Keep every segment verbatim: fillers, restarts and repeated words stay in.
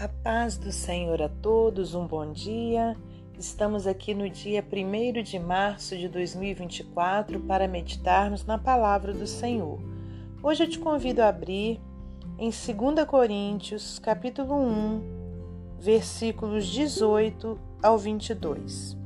A paz do Senhor a todos, um bom dia. Estamos aqui no dia primeiro de março de dois mil e vinte e quatro para meditarmos na palavra do Senhor. Hoje eu te convido a abrir em dois Coríntios, capítulo um, versículos dezoito ao vinte e dois.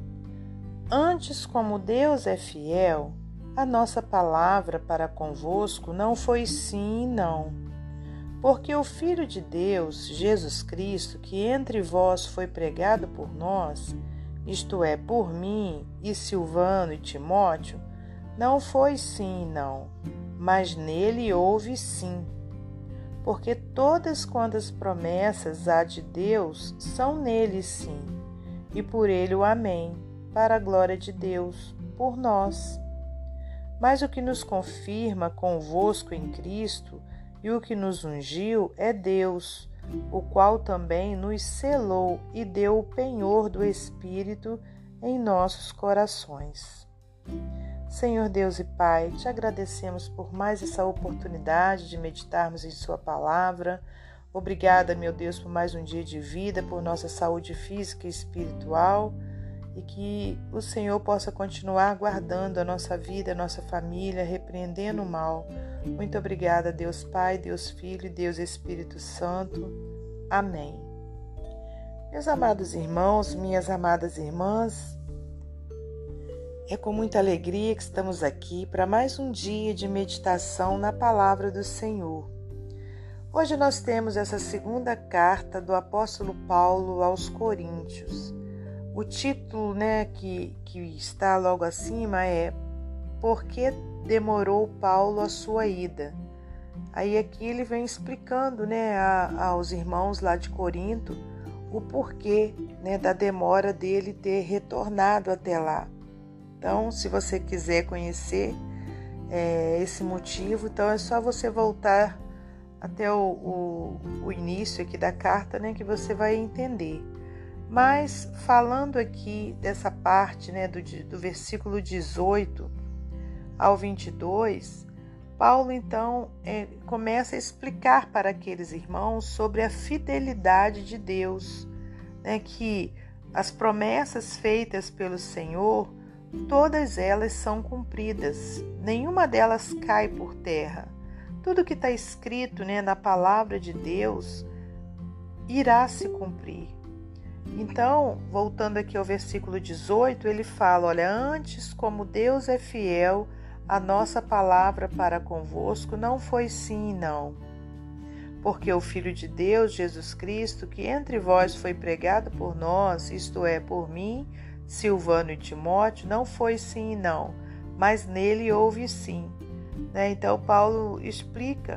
Antes, como Deus é fiel, a nossa palavra para convosco não foi sim e não. Porque o Filho de Deus, Jesus Cristo, que entre vós foi pregado por nós, isto é, por mim e Silvano e Timóteo, não foi sim e não, mas nele houve sim. Porque todas quantas promessas há de Deus são nele sim, e por ele o amém, para a glória de Deus, por nós. Mas o que nos confirma convosco em Cristo e o que nos ungiu é Deus, o qual também nos selou e deu o penhor do Espírito em nossos corações. Senhor Deus e Pai, te agradecemos por mais essa oportunidade de meditarmos em Sua palavra. Obrigada, meu Deus, por mais um dia de vida, por nossa saúde física e espiritual, e que o Senhor possa continuar guardando a nossa vida, a nossa família, repreendendo o mal. Muito obrigada, Deus Pai, Deus Filho e Deus Espírito Santo. Amém. Meus amados irmãos, minhas amadas irmãs, é com muita alegria que estamos aqui para mais um dia de meditação na palavra do Senhor. Hoje nós temos essa segunda carta do apóstolo Paulo aos Coríntios. O título, né, que, que está logo acima é Por que demorou Paulo a sua ida? Aí aqui ele vem explicando, né, a, aos irmãos lá de Corinto o porquê, né, da demora dele ter retornado até lá. Então, se você quiser conhecer é, esse motivo, então é só você voltar até o, o, o início aqui da carta, né, que você vai entender. Mas falando aqui dessa parte, né, do, do versículo dezoito ao vinte e dois, Paulo então é, começa a explicar para aqueles irmãos sobre a fidelidade de Deus, né, que as promessas feitas pelo Senhor, todas elas são cumpridas, nenhuma delas cai por terra. Tudo que está escrito, né, na palavra de Deus irá se cumprir. Então, voltando aqui ao versículo dezoito, ele fala, olha, antes como Deus é fiel, a nossa palavra para convosco não foi sim e não. Porque o Filho de Deus, Jesus Cristo, que entre vós foi pregado por nós, isto é, por mim, Silvano e Timóteo, não foi sim e não, mas nele houve sim. Né? Então, Paulo explica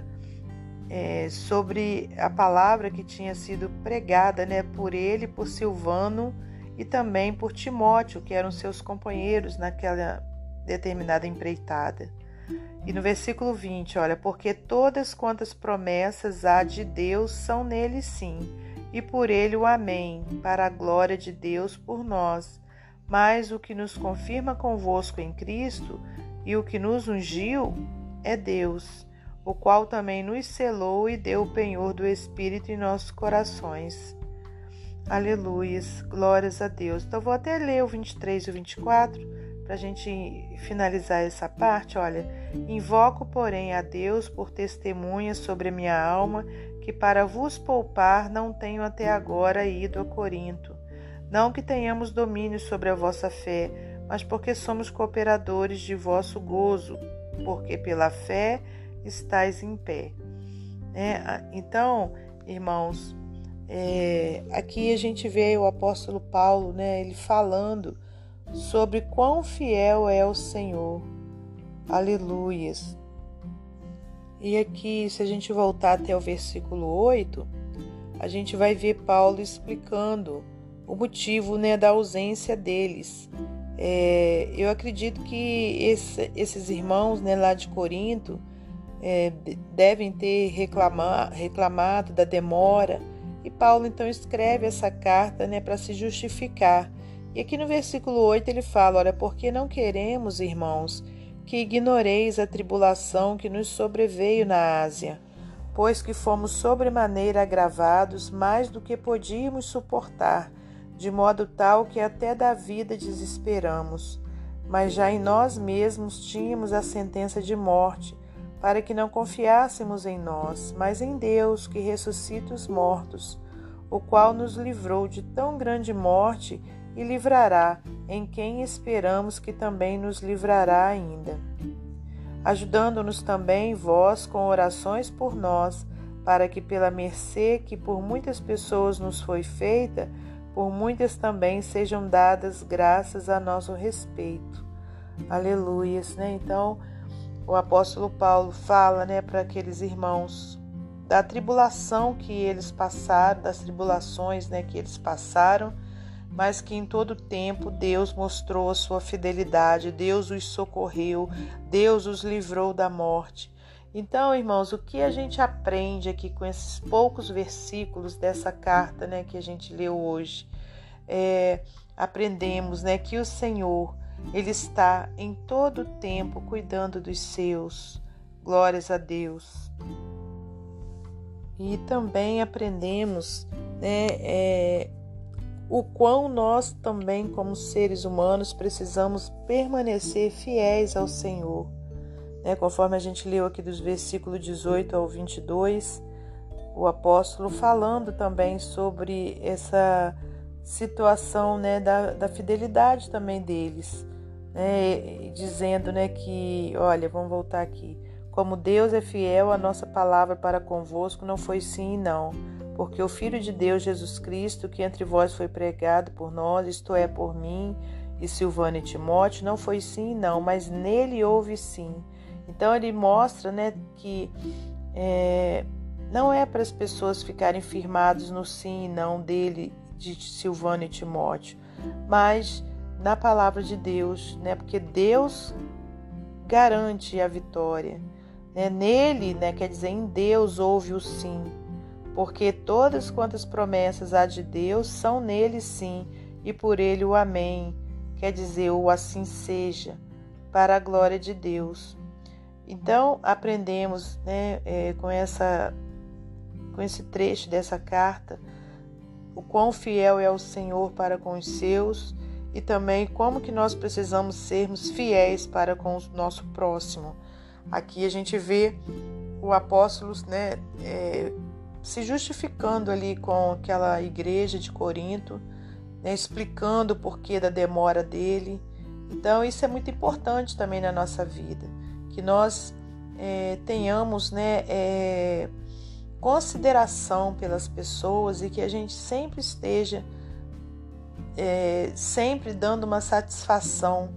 É, sobre a palavra que tinha sido pregada, né, por ele, por Silvano e também por Timóteo, que eram seus companheiros naquela determinada empreitada. E no versículo vinte, olha, porque todas quantas promessas há de Deus são nele sim, e por ele o amém, para a glória de Deus por nós. Mas o que nos confirma convosco em Cristo e o que nos ungiu é Deus, o qual também nos selou e deu o penhor do Espírito em nossos corações. Aleluias, glórias a Deus. Então, vou até ler o vinte e três e o vinte e quatro, para a gente finalizar essa parte. Olha, invoco, porém, a Deus por testemunha sobre a minha alma, que para vos poupar não tenho até agora ido a Corinto. Não que tenhamos domínio sobre a vossa fé, mas porque somos cooperadores de vosso gozo, porque pela fé estais em pé. É, então, irmãos, é, aqui a gente vê o apóstolo Paulo, né, ele falando sobre quão fiel é o Senhor. Aleluias. E aqui, se a gente voltar até o versículo oito, a gente vai ver Paulo explicando o motivo, né, da ausência deles. É, eu acredito que esse, esses irmãos, né, lá de Corinto, É, devem ter reclamar, reclamado da demora, e Paulo então escreve essa carta, né, para se justificar. E aqui no versículo oito ele fala, olha, porque não queremos, irmãos, que ignoreis a tribulação que nos sobreveio na Ásia, pois que fomos sobremaneira agravados mais do que podíamos suportar, de modo tal que até da vida desesperamos. Mas já em nós mesmos tínhamos a sentença de morte, para que não confiássemos em nós, mas em Deus, que ressuscita os mortos, o qual nos livrou de tão grande morte e livrará, em quem esperamos que também nos livrará ainda. Ajudando-nos também vós com orações por nós, para que pela mercê que por muitas pessoas nos foi feita, por muitas também sejam dadas graças a nosso respeito. Aleluias, né? Então, o apóstolo Paulo fala, né, para aqueles irmãos da tribulação que eles passaram, das tribulações, né, que eles passaram, mas que em todo tempo Deus mostrou a sua fidelidade, Deus os socorreu, Deus os livrou da morte. Então, irmãos, o que a gente aprende aqui com esses poucos versículos dessa carta, né, que a gente leu hoje? É, aprendemos, né, que o Senhor, Ele está em todo o tempo cuidando dos seus. Glórias a Deus. E também aprendemos, né, é, o quão nós também, como seres humanos, precisamos permanecer fiéis ao Senhor. Né, conforme a gente leu aqui dos versículos dezoito ao vinte e dois, o apóstolo falando também sobre essa situação, né, da, da fidelidade também deles, né, dizendo, né, que, olha, vamos voltar aqui, como Deus é fiel, a nossa palavra para convosco não foi sim e não, porque o Filho de Deus, Jesus Cristo, que entre vós foi pregado por nós, isto é, por mim e Silvano e Timóteo, não foi sim e não, mas nele houve sim. Então ele mostra, né, que é, não é para as pessoas ficarem firmados no sim e não dele, de Silvano e Timóteo, mas na palavra de Deus, né, porque Deus garante a vitória. Né? Nele, né, quer dizer, em Deus houve o sim, porque todas quantas promessas há de Deus são nele sim, e por ele o amém, quer dizer, o assim seja, para a glória de Deus. Então, aprendemos, né, é, com, essa, com esse trecho dessa carta, o quão fiel é o Senhor para com os seus e também como que nós precisamos sermos fiéis para com o nosso próximo. Aqui a gente vê o apóstolo, né, é, se justificando ali com aquela igreja de Corinto, né, explicando o porquê da demora dele. Então, isso é muito importante também na nossa vida, que nós é, tenhamos, né, é, consideração pelas pessoas e que a gente sempre esteja é, sempre dando uma satisfação,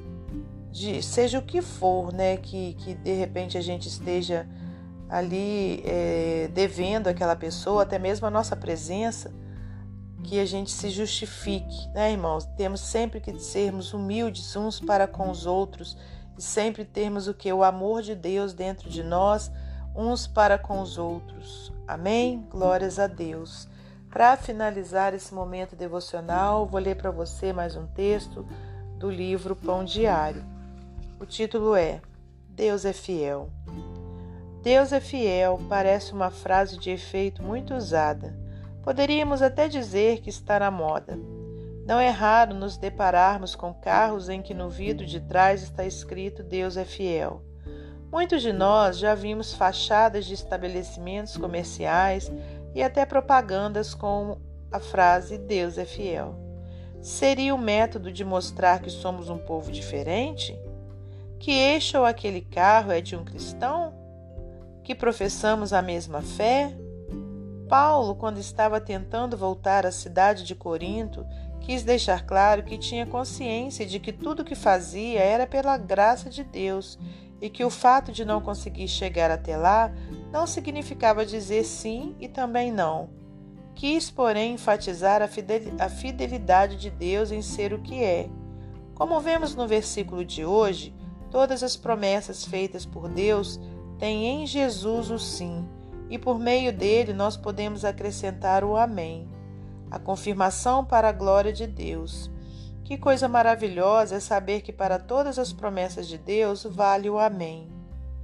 de seja o que for, né, que, que de repente a gente esteja ali é, devendo àquela pessoa, até mesmo a nossa presença, que a gente se justifique, né, irmãos? Temos sempre que sermos humildes uns para com os outros e sempre termos o que? O amor de Deus dentro de nós, uns para com os outros. Amém? Glórias a Deus. Para finalizar esse momento devocional, vou ler para você mais um texto do livro Pão Diário. O título é Deus é fiel. Deus é fiel parece uma frase de efeito muito usada. Poderíamos até dizer que está na moda. Não é raro nos depararmos com carros em que no vidro de trás está escrito Deus é fiel. Muitos de nós já vimos fachadas de estabelecimentos comerciais e até propagandas com a frase Deus é fiel. Seria o método de mostrar que somos um povo diferente? Que este ou aquele carro é de um cristão? Que professamos a mesma fé? Paulo, quando estava tentando voltar à cidade de Corinto, quis deixar claro que tinha consciência de que tudo o que fazia era pela graça de Deus e que o fato de não conseguir chegar até lá não significava dizer sim e também não. Quis, porém, enfatizar a fidelidade de Deus em ser o que é. Como vemos no versículo de hoje, todas as promessas feitas por Deus têm em Jesus o sim, e por meio dele nós podemos acrescentar o amém, a confirmação para a glória de Deus. Que coisa maravilhosa é saber que para todas as promessas de Deus vale o amém.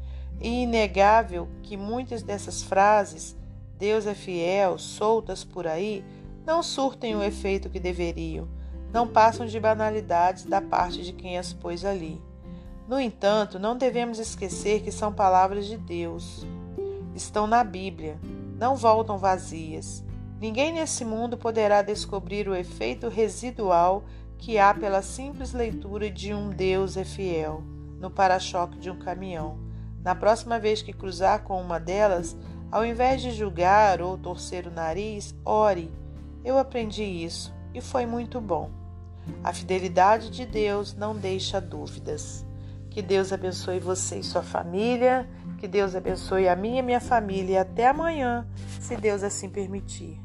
e inegável que muitas dessas frases, Deus é fiel, soltas por aí, não surtem o efeito que deveriam, não passam de banalidades da parte de quem as pôs ali. No entanto, não devemos esquecer que são palavras de Deus. Estão na Bíblia, não voltam vazias. Ninguém nesse mundo poderá descobrir o efeito residual que há pela simples leitura de um Deus é fiel no para-choque de um caminhão. Na próxima vez que cruzar com uma delas, ao invés de julgar ou torcer o nariz, ore. Eu aprendi isso e foi muito bom. A fidelidade de Deus não deixa dúvidas. Que Deus abençoe você e sua família. Que Deus abençoe a minha e minha família. Até amanhã, se Deus assim permitir.